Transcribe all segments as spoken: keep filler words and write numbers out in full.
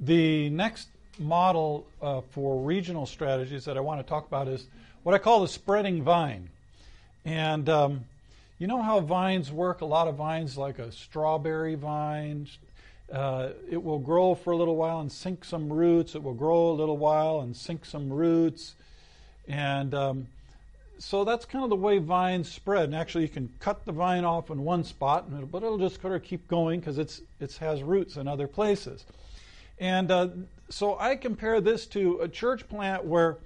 The next model uh, for regional strategies that I want to talk about is what I call the spreading vine. And um, you know how vines work? A lot of vines, like a strawberry vine, uh, it will grow for a little while and sink some roots. It will grow a little while and sink some roots. And um, so that's kind of the way vines spread. And actually, you can cut the vine off in one spot, and it'll, but it'll just sort of keep going because it's it has roots in other places. And uh, so I compare this to a church plant where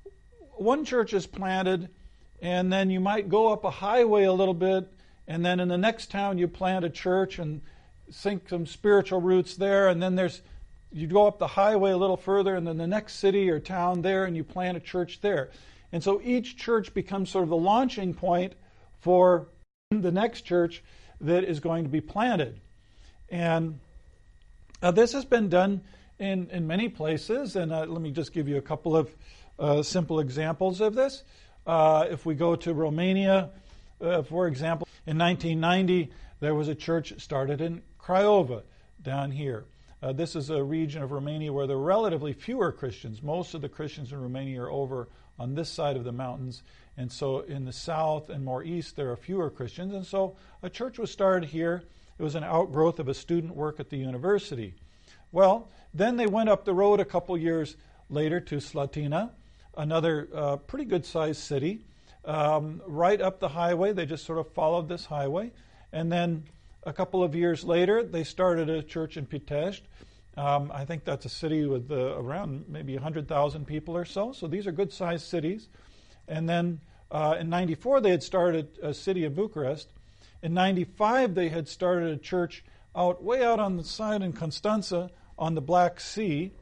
one church is planted, and then you might go up a highway a little bit, and then in the next town you plant a church and sink some spiritual roots there, and then there's you go up the highway a little further, and then the next city or town there, and you plant a church there. And so each church becomes sort of the launching point for the next church that is going to be planted. And uh, this has been done in, in many places, and uh, let me just give you a couple of uh, simple examples of this. Uh, if we go to Romania, uh, for example, in nineteen ninety, there was a church started in Craiova down here. Uh, this is a region of Romania where there are relatively fewer Christians. Most of the Christians in Romania are over on this side of the mountains. And so in the south and more east, there are fewer Christians. And so a church was started here. It was an outgrowth of a student work at the university. Well, then they went up the road a couple years later to Slatina, another uh, pretty good-sized city. Um, right up the highway, they just sort of followed this highway. And then a couple of years later, they started a church in Pitești. Um, I think that's a city with uh, around maybe one hundred thousand people or so. So these are good-sized cities. And then uh, in ninety-four, they had started a city of Bucharest. In ninety-five, they had started a church out way out on the side in Constanța on the Black Sea.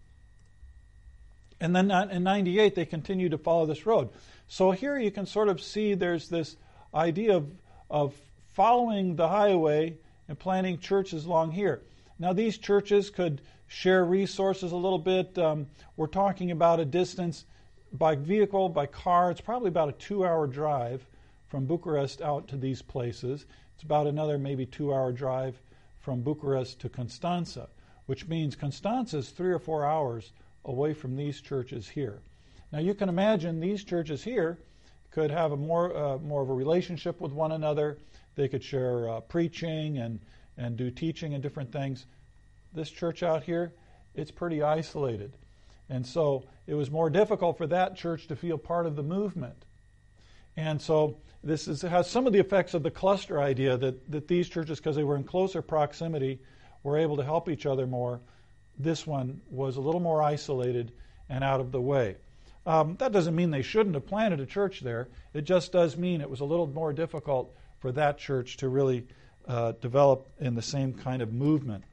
And then in ninety-eight, they continued to follow this road. So here you can sort of see there's this idea of, of following the highway and planting churches along here. Now, these churches could share resources a little bit. Um, we're talking about a distance by vehicle, by car. It's probably about a two-hour drive from Bucharest out to these places. It's about another maybe two-hour drive from Bucharest to Constanța, which means Constanța is three or four hours away from these churches here. Now, you can imagine these churches here could have a more uh, more of a relationship with one another. They could share uh, preaching and, and do teaching and different things. This church out here, it's pretty isolated. And so it was more difficult for that church to feel part of the movement. And so this is, has some of the effects of the cluster idea that, that these churches, because they were in closer proximity, were able to help each other more. This one was a little more isolated and out of the way. Um, that doesn't mean they shouldn't have planted a church there. It just does mean it was a little more difficult for that church to really uh, develop in the same kind of movement.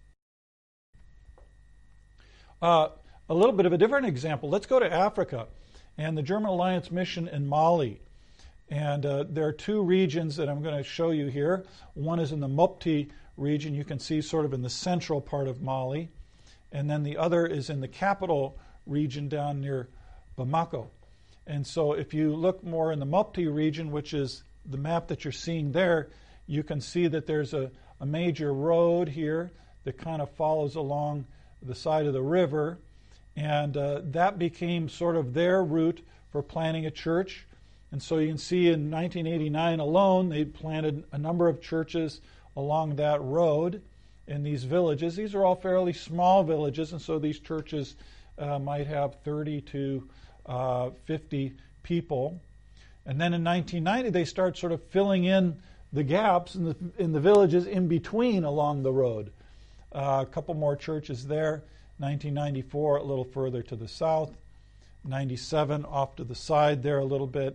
Uh, a little bit of a different example. Let's go to Africa and the German Alliance Mission in Mali. And uh, there are two regions that I'm going to show you here. One is in the Mopti region. You can see sort of in the central part of Mali. And then the other is in the capital region down near Bamako. And so if you look more in the Mopti region, which is the map that you're seeing there, you can see that there's a, a major road here that kind of follows along the side of the river. And uh, that became sort of their route for planting a church. And so you can see in nineteen eighty-nine alone, they planted a number of churches along that road in these villages. These are all fairly small villages, and so these churches uh, might have thirty to fifty people. And then in nineteen ninety, they start sort of filling in the gaps in the, in the villages in between along the road. Uh, a couple more churches there. nineteen ninety-four, a little further to the south. ninety-seven, off to the side there a little bit.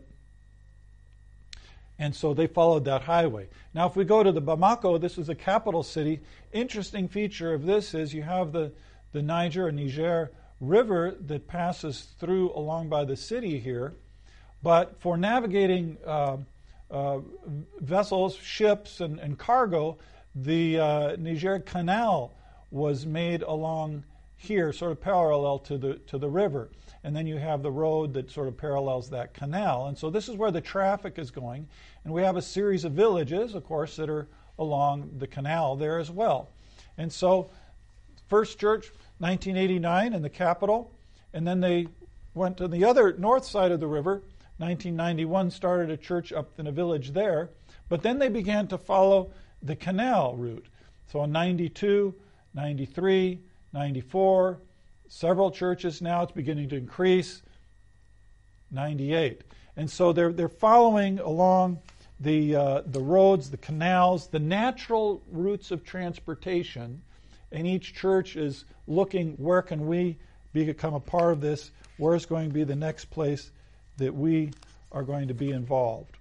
And so they followed that highway. Now, if we go to the Bamako, this is the capital city. Interesting feature of this is you have the, the Niger or Niger River that passes through along by the city here. But for navigating uh, uh, vessels, ships, and, and cargo, the uh, Niger Canal was made along here, sort of parallel to the to the river. And then you have the road that sort of parallels that canal. And so this is where the traffic is going. And we have a series of villages, of course, that are along the canal there as well. And so first church nineteen eighty-nine in the capital, and then they went to the other north side of the river. nineteen ninety-one started a church up in a village there, but then they began to follow the canal route. So in ninety-two, ninety-three, ninety-four, several churches now, it's beginning to increase, ninety-eight. And so they're they're following along the uh, the roads, the canals, the natural routes of transportation, and each church is looking, where can we become a part of this? Where's going to be the next place that we are going to be involved?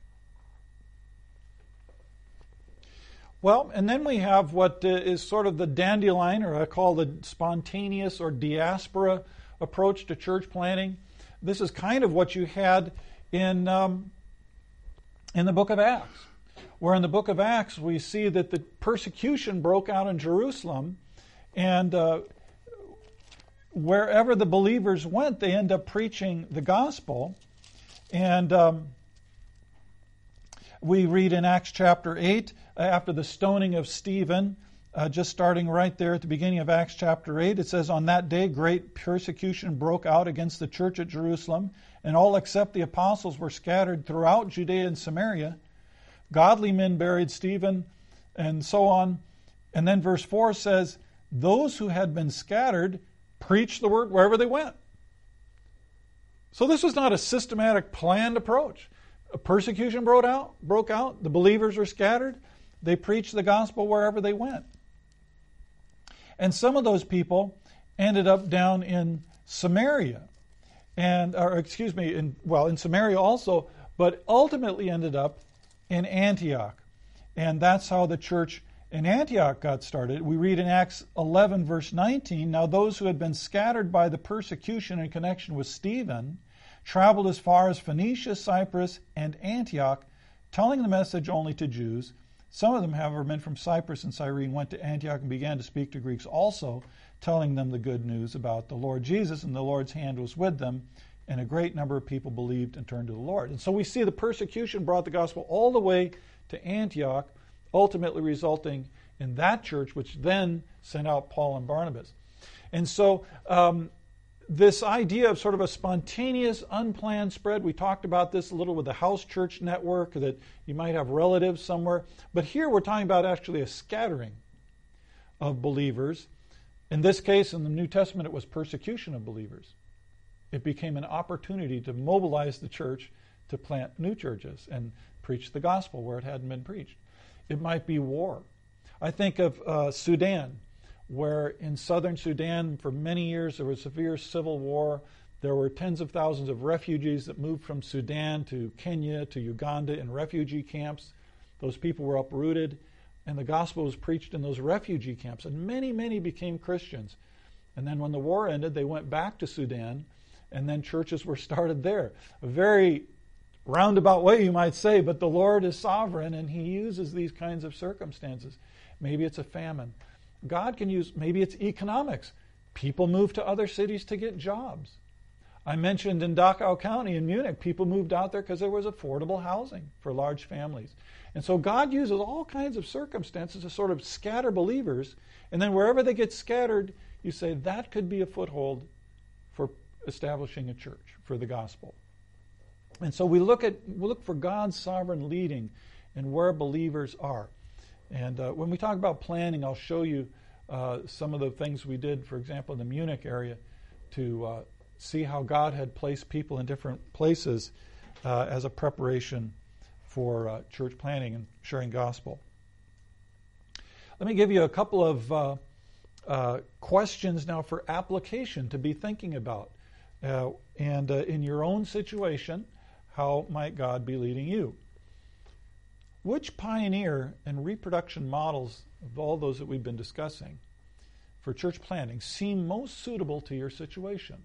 Well, and then we have what uh, is sort of the dandelion, or I call the spontaneous or diaspora approach to church planting. This is kind of what you had in um, in the book of Acts, where in the book of Acts we see that the persecution broke out in Jerusalem, and uh, wherever the believers went, they end up preaching the gospel. And um, we read in Acts chapter eight, after the stoning of Stephen, uh, just starting right there at the beginning of Acts chapter eight, it says, "On that day great persecution broke out against the church at Jerusalem, and all except the apostles were scattered throughout Judea and Samaria. Godly men buried Stephen," and so on. And then verse four says, "Those who had been scattered preached the word wherever they went." So this was not a systematic, planned approach. A persecution broke out, broke out. The believers were scattered. They preached the gospel wherever they went. And some of those people ended up down in Samaria, and or excuse me, in well in Samaria also, but ultimately ended up in Antioch, and that's how the church in Antioch got started. We read in Acts eleven, verse nineteen, "Now those who had been scattered by the persecution in connection with Stephen traveled as far as Phoenicia, Cyprus, and Antioch, telling the message only to Jews. Some of them, however, men from Cyprus and Cyrene, went to Antioch and began to speak to Greeks also, telling them the good news about the Lord Jesus, and the Lord's hand was with them, and a great number of people believed and turned to the Lord." And so we see the persecution brought the gospel all the way to Antioch, ultimately resulting in that church, which then sent out Paul and Barnabas. And so um, this idea of sort of a spontaneous, unplanned spread, we talked about this a little with the house church network, that you might have relatives somewhere. But here we're talking about actually a scattering of believers. In this case, in the New Testament, it was persecution of believers. It became an opportunity to mobilize the church to plant new churches and preach the gospel where it hadn't been preached. It might be war. I think of uh, Sudan, where in southern Sudan for many years there was severe civil war. There were tens of thousands of refugees that moved from Sudan to Kenya to Uganda in refugee camps. Those people were uprooted, and the gospel was preached in those refugee camps, and many, many became Christians. And then when the war ended, they went back to Sudan, and then churches were started there. A very roundabout way, you might say, but the Lord is sovereign, and He uses these kinds of circumstances. Maybe it's a famine. God can use, maybe it's economics. People move to other cities to get jobs. I mentioned in Dachau County in Munich, people moved out there because there was affordable housing for large families. And so God uses all kinds of circumstances to sort of scatter believers, and then wherever they get scattered, you say that could be a foothold for establishing a church for the gospel. And so we look at we look for God's sovereign leading in where believers are. And uh, when we talk about planning, I'll show you uh, some of the things we did, for example, in the Munich area, to uh, see how God had placed people in different places uh, as a preparation for uh, church planning and sharing gospel. Let me give you a couple of uh, uh, questions now for application to be thinking about. Uh, and uh, in your own situation, how might God be leading you? Which pioneer and reproduction models of all those that we've been discussing for church planting seem most suitable to your situation?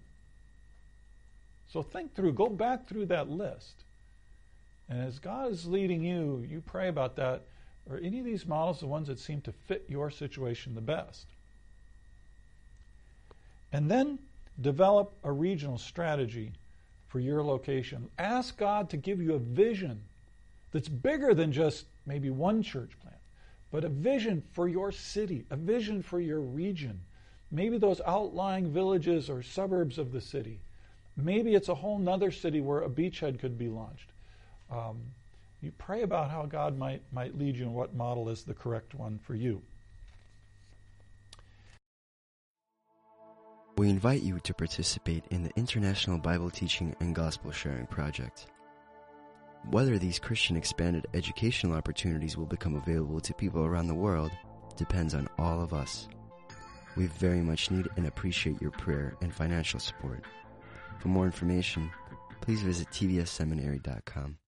So think through, go back through that list. And as God is leading you, you pray about that. Are any of these models the ones that seem to fit your situation the best? And then develop a regional strategy for your location. Ask God to give you a vision that's bigger than just maybe one church plant, but a vision for your city, a vision for your region Maybe those outlying villages or suburbs of the city. Maybe it's a whole nother city where a beachhead could be launched. Um, you pray about how God might, might lead you and what model is the correct one for you. We invite you to participate in the International Bible Teaching and Gospel Sharing Project. Whether these Christian expanded educational opportunities will become available to people around the world depends on all of us. We very much need and appreciate your prayer and financial support. For more information, please visit t v s seminary dot com.